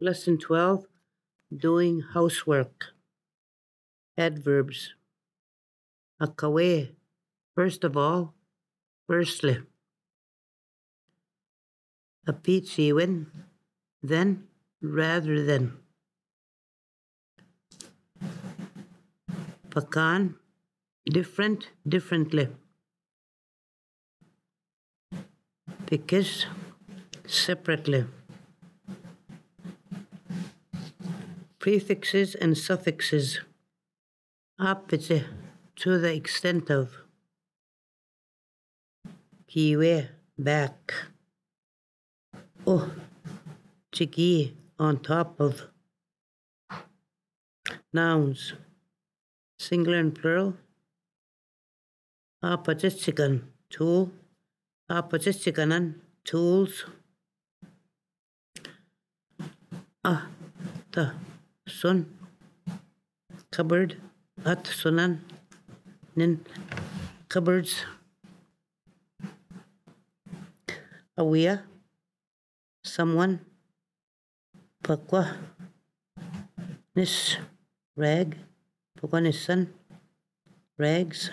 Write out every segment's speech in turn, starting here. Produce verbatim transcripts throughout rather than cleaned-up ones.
Lesson twelve, doing housework. Adverbs. Akawe. First of all, firstly. Apitsiwin. Then, rather than. Pakan. Different, differently. Because, separately. Prefixes and suffixes. Apite, to the extent of. Kiwe, back. Oh, chiki, on top of. Nouns. Singular and plural. Apachisikan, tool. Apachisikanan, tools. Ah, the sun. Cupboard. At sunan. Nin, cupboards. Awia. Someone. Pakwa. Nis. Rag. Pakwa nisan. Rags.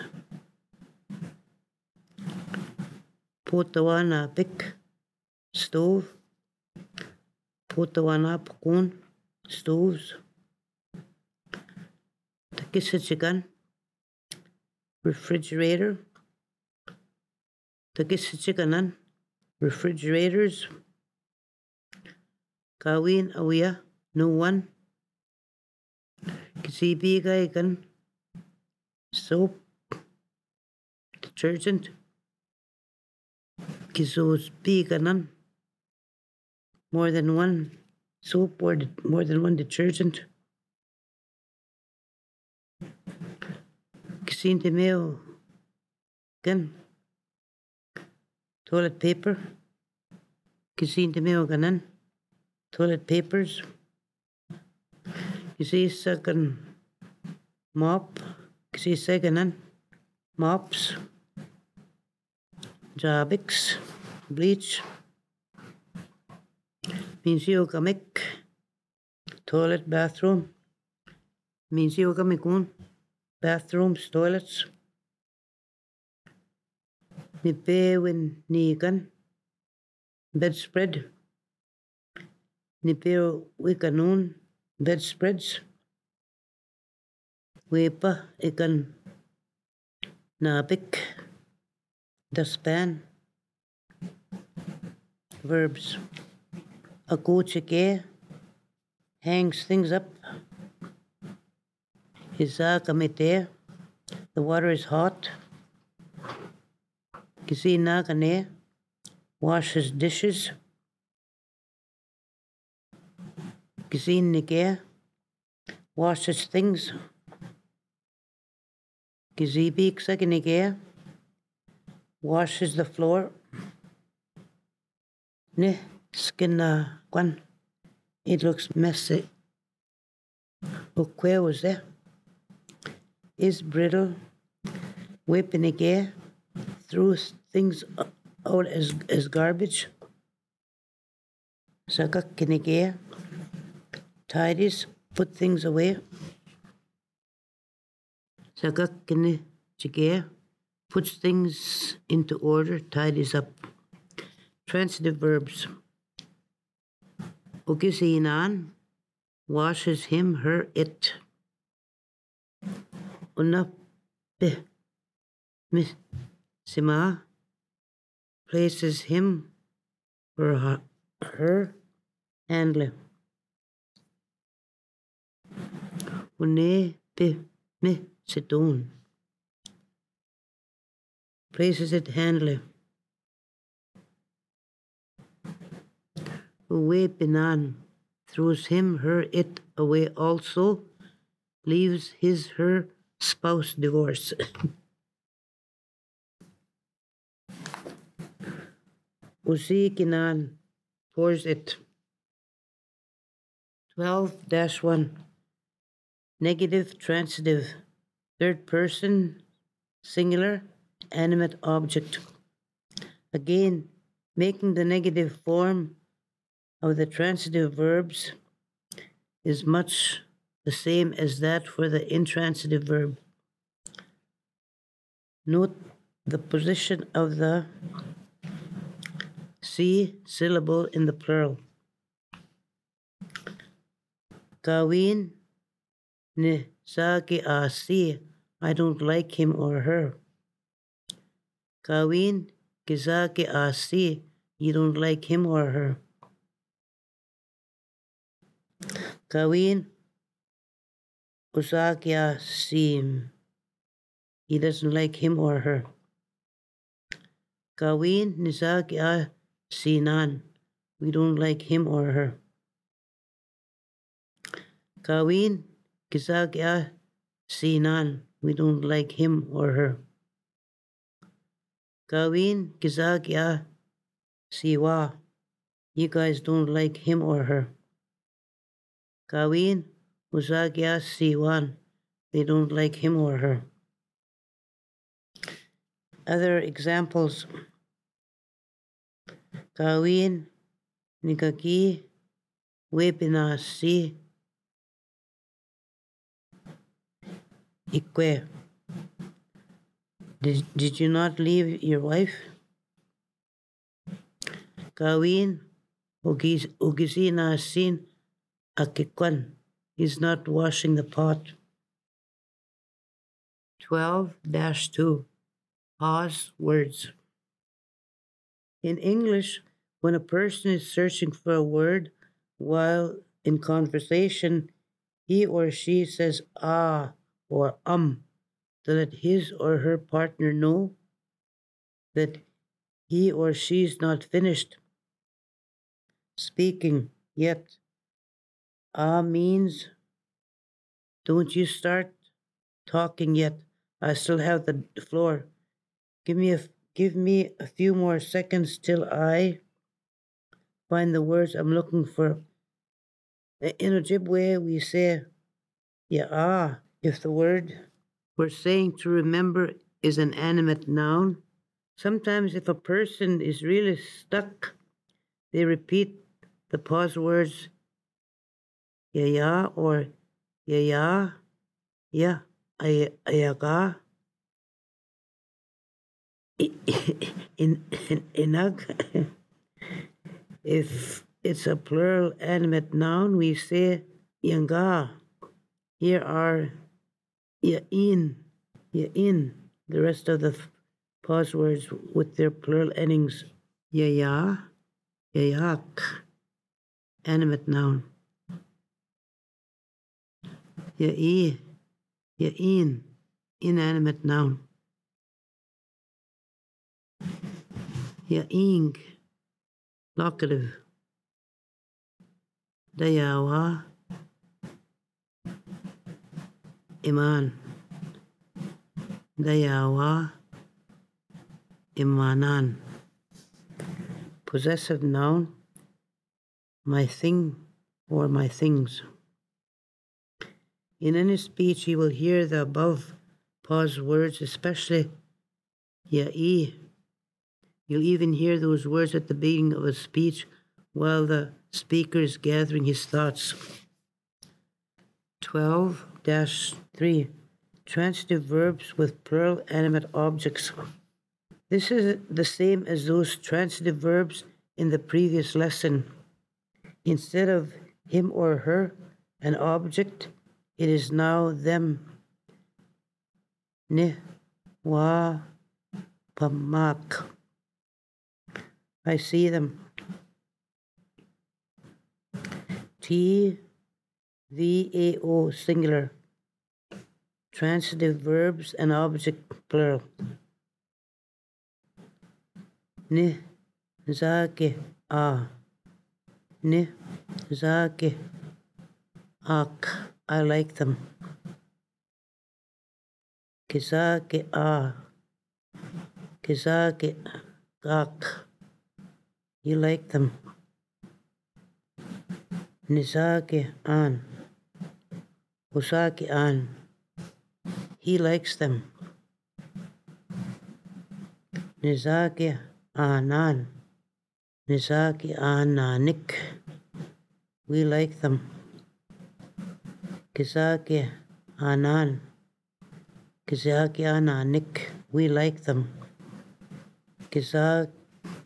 Putawana pick. Stove. Putawana pakun. Stoves. Takisichikan. Refrigerator. Takisichikanan. Refrigerators. Kawin awia. No one. Kisibiga ikan. Soap. Detergent. Kisos biganan. More than one soap or more than one detergent. Kisintimeo. Gan. Toilet paper. Kisintimeo ganan. Toilet papers. Kisisakan mop. Kisisaganan mops. Jabix. Bleach. Minsiokamik. Toilet, bathroom. Minsiokamikun. Bathrooms, toilets. Nipewin nikan. Bedspread. Nipeo wikanun. Bedspreads. Wepa ikan. Napik. Dustpan. Verbs. Akuchike. Hangs things up. Hisakamite. The water is hot. Kisinakane. Washes dishes. Kisinike. Washes things. Kizibiksakinike. Washes the floor. Ne skina kwan. It looks messy. Ukwe was there. Is brittle. Whippinike. Threw things out as, as garbage. Sakakinike. Tidies. Put things away. Sakakinike. Puts things into order. Tidies up. Transitive verbs. Ukisinan. Washes him, her, it. Unape. Sima. Places him, her, her, handle. Une pe me situn. Places it, handle. Away pinan. Throws him, her, it away also. Leaves his, her spouse divorce. Usi kinan. Pours it. twelve dash one. Negative transitive. Third person. Singular. Animate object. Again, making the negative form of the transitive verbs is much the same as that for the intransitive verb. Note the position of the C syllable in the plural. Kawin ni saki asi. I don't like him or her. Kawin kizaki asi. You don't like him or her. Kawin usaki asim. He doesn't like him or her. Kawin nisaki asinan. We don't like him or her. Kawin kisaki asinan. We don't like him or her. Kawin kisaki siwa. You guys don't like him or her. Kawin usaki siwan. They don't like him or her. Other examples. Kawin nikaki webinasi ikwe. Did, did you not leave your wife? Kawin ugisina sin akikwan. He's not washing the pot. twelve dash two. Pause words. In English, when a person is searching for a word while in conversation, he or she says ah or um to let his or her partner know that he or she is not finished speaking yet. Ah means don't you start talking yet. I still have the floor. Give me a give me a few more seconds till I find the words I'm looking for. In Ojibwe, we say, yeah, ah, if the word we're saying to remember is an animate noun. Sometimes, if a person is really stuck, they repeat the pause words, yeah, yeah, or yeah, yeah, yeah, ay, ayaga. In, in, inag. If it's a plural animate noun, we say yanga. Here are yain, yain. The rest of the pause words with their plural endings. Yaya, yayak. Animate noun. Yai, yain. Inanimate noun. Yaing. Locative. Dayawa. Iman. Dayawa. Imanan. Possessive noun. My thing or my things. In any speech, you will hear the above pause words, especially ya'i. You'll even hear those words at the beginning of a speech while the speaker is gathering his thoughts. twelve dash three. Transitive verbs with plural animate objects. This is the same as those transitive verbs in the previous lesson. Instead of him or her, an object, it is now them. Ne, wa, pamak. I see them. T, V, A, O, singular. Transitive verbs and object, plural. Ne, zake, a. Ne, zake, ak. I like them. Kizake, a. Kizake, ak. You like them. Nizake, an. Usake, an. He likes them. Nizake, anan. Nizake, ananik. We like them. Kisake anan. Kisake ananik. We like them. Kisake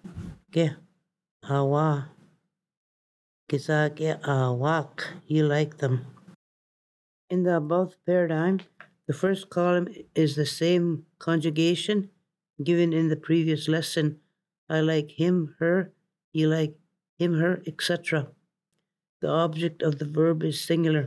awa. Kisake awak. You like them. In the above paradigm, the first column is the same conjugation given in the previous lesson. I like him, her, you like him, her, et cetera. The object of the verb is singular.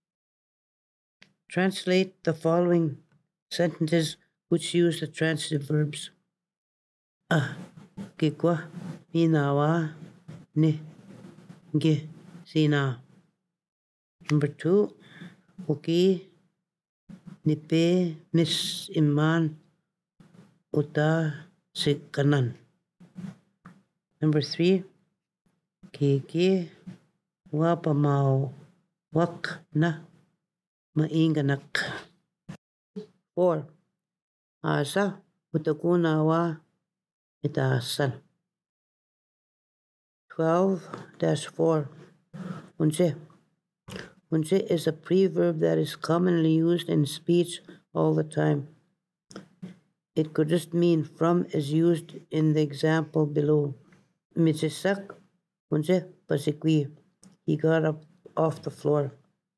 Translate the following sentences which use the transitive verbs. Ah, kikwa, minawa, ni, ge, sina. Number two, uki, nipe, mis, iman, uta, sikanan. Number three, kiki, wapamau, wak, na, mainganak. Four, asa, utakunawa, itaasan. twelve dash four, unse. Unse is a preverb that is commonly used in speech all the time. It could just mean from as used in the example below. Misisak, unse pasikwi. He got up off the floor.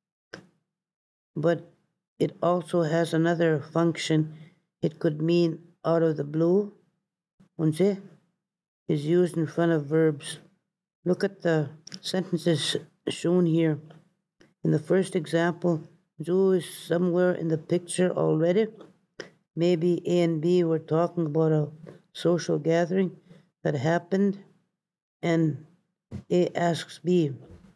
But it also has another function. It could mean out of the blue. Unse is used in front of verbs. Look at the sentences shown here. In the first example, Joe is somewhere in the picture already. Maybe A and B were talking about a social gathering that happened, and A asks B,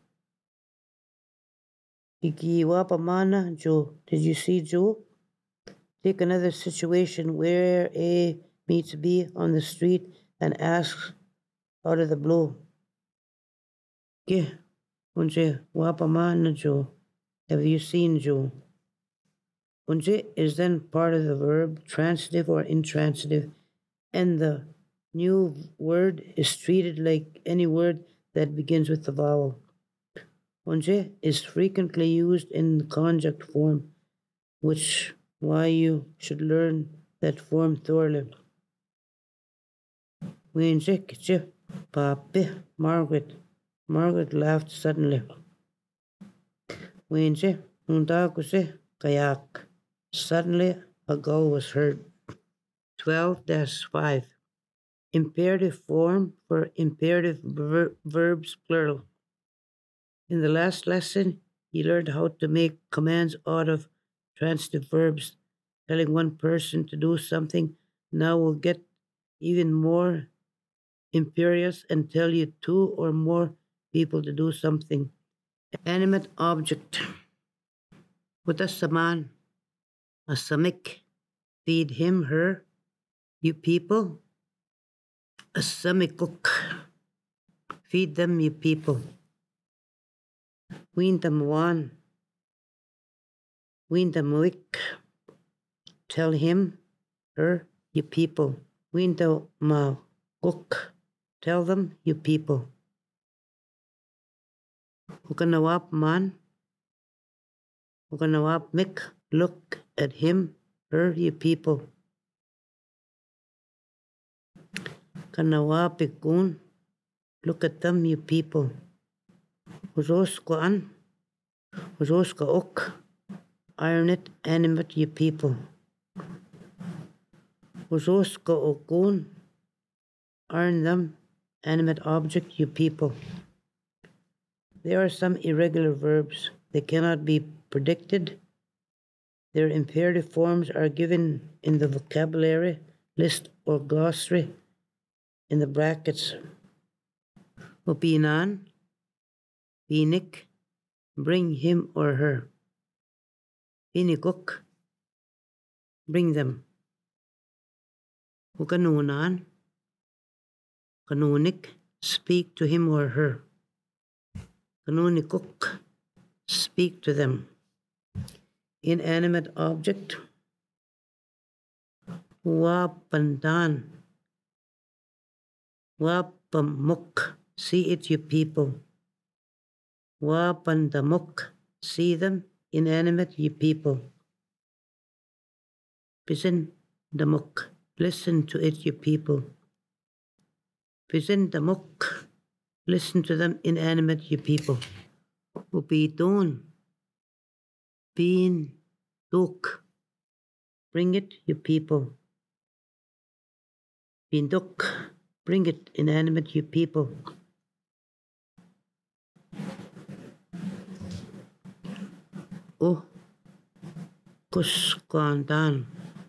Ikiwapamana Joe, did you see Joe? Take another situation where A meets B on the street and asks out of the blue, Ke, unse wapamana Joe, have you seen Joe? Unse is then part of the verb, transitive or intransitive, and the new word is treated like any word that begins with the vowel. Unse is frequently used in the conjunct form, which why you should learn that form thoroughly. Wense kiche pape Margaret. Margaret laughed suddenly. Wense undakuse kayak. Suddenly a gull was heard. twelve dash five. Imperative form for imperative ver- verbs plural. In the last lesson, you learned how to make commands out of transitive verbs, telling one person to do something. Now we'll get even more imperious and tell you two or more people to do something. Animate object. With a saman, a samik. Feed him, her, you people. A samikuk. Feed them, you people. Windamuan. Windamuik. Tell him, her, you people. Windamaguk. Tell them, you people. Ukanawap man. Ukanawap mik. Look at him, her, you people. Kanawapikun. Look at them, you people. Uzoskoan. Uzoskaok. Iron it, animate, you people. Uzoskaokun. Iron them, animate object, you people. There are some irregular verbs. They cannot be predicted. Their imperative forms are given in the vocabulary list or glossary in the brackets. Upinan, pinik, bring him or her. Pinikuk, bring them. Ukanunan, kanunik, speak to him or her. Kanunikuk, speak to them. Inanimate object. Wapandan. Wapamuk, see it, you people. Wapandamuk, see them, inanimate ye people. Vision the muk. Listen to it, ye people. Vision the muk. Listen to them, inanimate ye people. Ubidon. Bean. Duk. Bring it, ye people. Bean duk. Bring it, inanimate ye people. Oh. Kusquandan.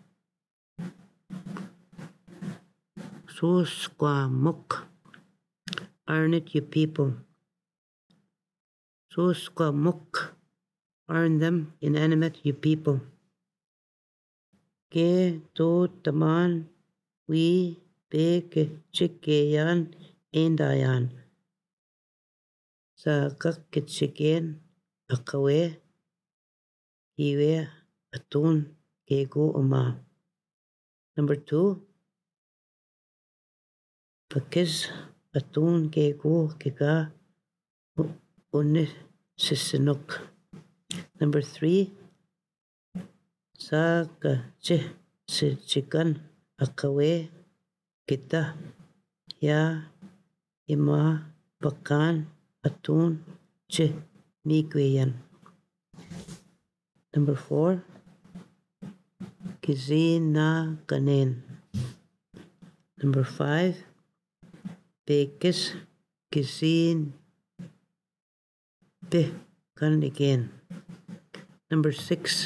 Susqua muk. Earn it, ye people. Susqua muk. Earn them, inanimate ye people. Ke to taman we beke chikeyan endayan. Sa kakitchiken akawe iwe atun kego uma. Number two, pakis atun kego kega unne sisinuk. Number three, sa ka chi si chikan akawe kita ya ima pakan atun chi migweyan. Number four, kizina kanen. Number five, bekis kizin be kan again. Number six,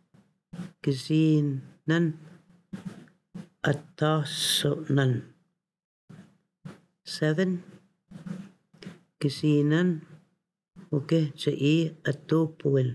kizin nan ataso nan. Seven, kizinan okay sa e atopuil.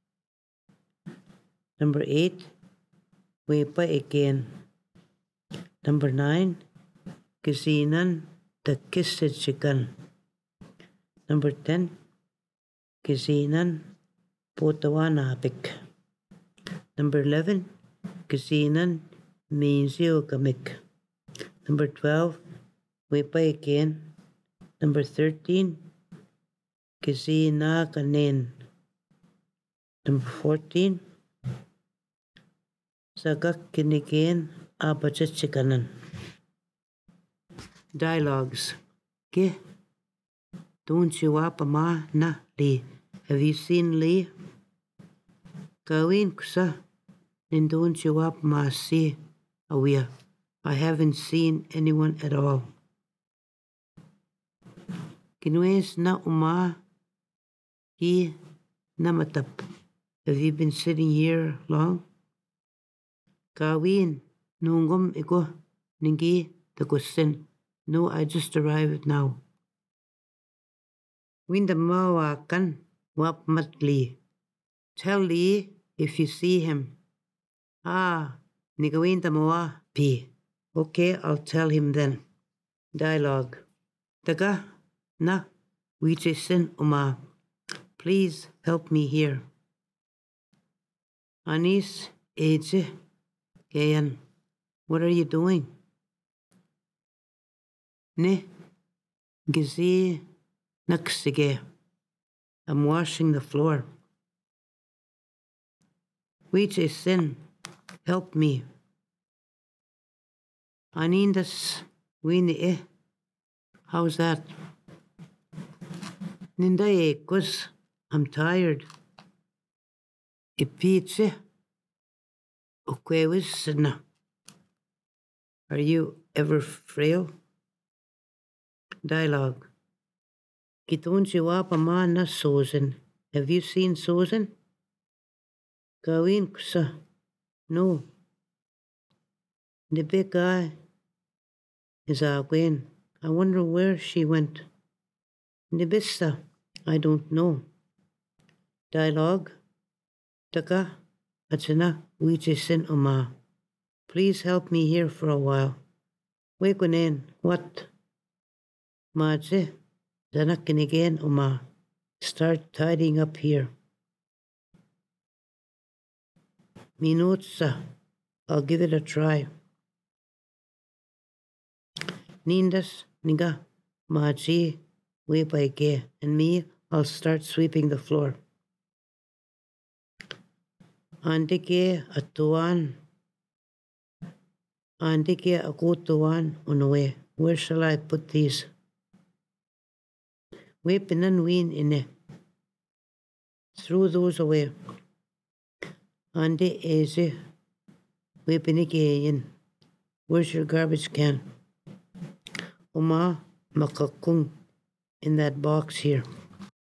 Number eight, wepa again. Number nine, kizinan the kissid chicken. Number ten, kizinan potawanapik. Number eleven, kizinan minzio kamik. Number twelve, wepa again. Number thirteen, kizina kanen. Number fourteen, sagak kinikin abachachikanan. Dialogues. Ke don't you up ma na Lee. Have you seen Lee? Kawin kusa then don't you up ma see awia. I haven't seen anyone at all. Kinues na uma he namatap. Have you been sitting here long? Kawin nungum iko ningi the question. No, I just arrived now. Winda mawa kan wap mat Lee. Tell Lee if you see him. Ah, nigawinda mawa pi. Okay, I'll tell him then. Dialogue. Taga na wichesin uma. Please help me here. Anis eje kayan. What are you doing? Ne gizi naksige. I'm washing the floor. Wichesin, help me. Anindas wini eh. How's that? Ninda ekos. I'm tired. Ipiche. Ukwewis. Are you ever frail? Dialogue. Kitunchi wapa ma na Susan. Have you seen Susan? Kawin kusa. No. The big guy is Agwen. I wonder where she went. Nibissa. I don't know. Dialogue. Taka. Atsina. Wichisin uma. Please help me here for a while. Wekunen. What? Maje. Danakin again uma. Start tidying up here. Minutsa. I'll give it a try. Nindas. Niga. Maji. Wepaike. And me, I'll start sweeping the floor. Andike atuan. Andike akutuan unawe. Where shall I put these? We pinan ween in it. Throw those away. Ande eze. We pinike. Where's your garbage can? Oma makakung in that box here.